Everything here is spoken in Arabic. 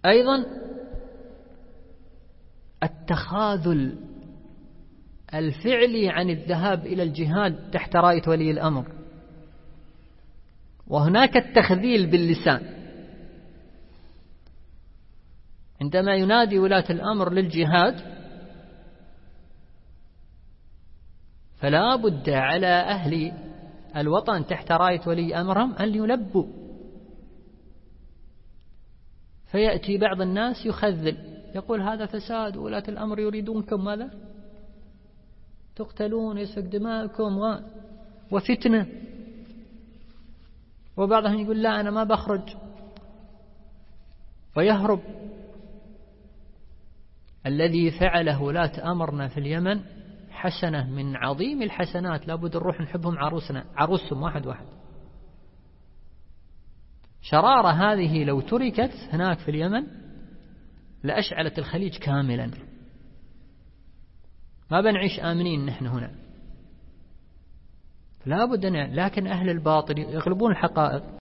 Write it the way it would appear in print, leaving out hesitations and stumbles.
أيضا التخاذل الفعلي عن الذهاب إلى الجهاد تحت راية ولي الأمر. وهناك التخذيل باللسان عندما ينادي ولاة الأمر للجهاد، فلا بد على أهل الوطن تحت راية ولي أمرهم أن يلبوا. فيأتي بعض الناس يخذل، يقول هذا فساد، ولاة الأمر يريدونكم ماذا؟ تقتلون، يسفك دماءكم وفتنة. وبعضهم يقول لا أنا ما بخرج ويهرب. الذي فعله ولاة أمرنا في اليمن حسنة من عظيم الحسنات، لابد نروح نحبهم عروسهم واحد واحد. شرارة هذه لو تركت هناك في اليمن لأشعلت الخليج كاملا، ما بنعيش آمنين نحن هنا. لا بد لكن أهل الباطل يغلبون الحقائق.